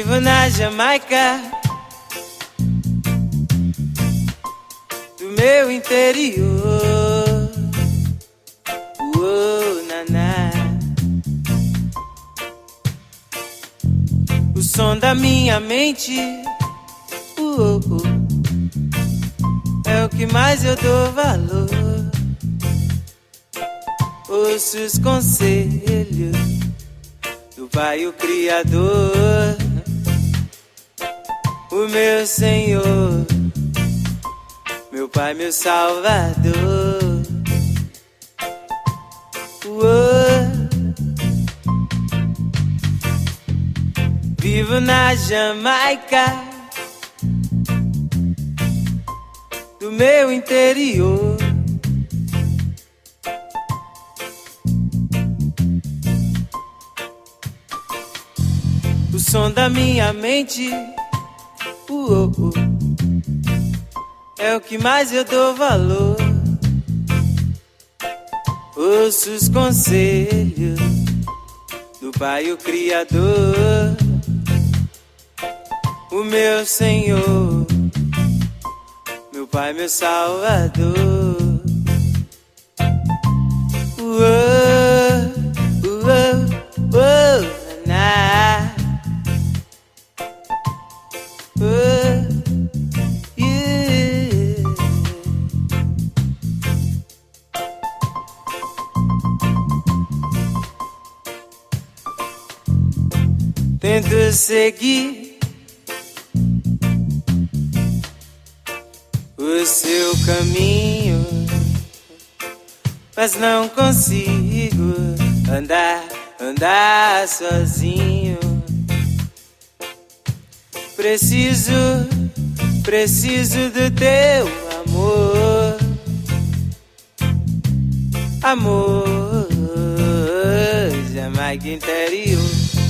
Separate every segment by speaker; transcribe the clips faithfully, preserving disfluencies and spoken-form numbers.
Speaker 1: Vivo na Jamaica, do meu interior. Uou, naná. O som da minha mente, uou, uou, é o que mais eu dou valor. Ouço os conselhos do Pai, o Criador, o meu Senhor, meu Pai, meu Salvador. Uou. Vivo na Jamaica, do meu interior. O som da minha mente, uou, uou, é o que mais eu dou valor. Ouço os conselhos do Pai, o Criador, o meu Senhor, meu Pai, meu Salvador. Uou, uou, uou, naná. Uou, yeah. Tento seguir o seu caminho, mas não consigo andar, andar sozinho. Preciso, preciso do teu amor, amor, Jamaica interior.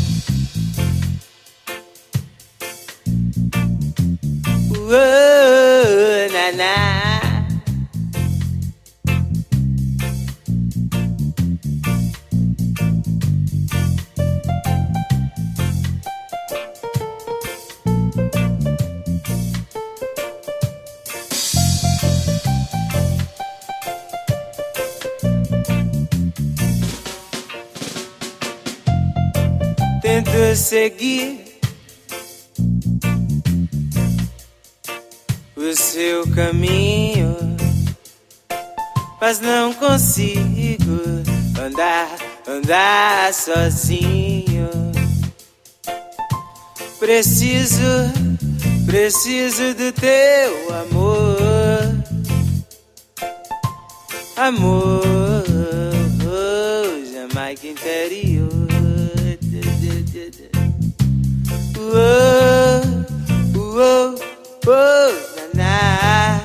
Speaker 1: Uou, naná. Tento seguir o seu caminho, mas não consigo andar, andar sozinho. Preciso, preciso do teu amor, amor, Jamaica interior. Uou, uou, uou, naná.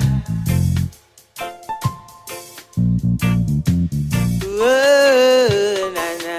Speaker 1: Uou, naná.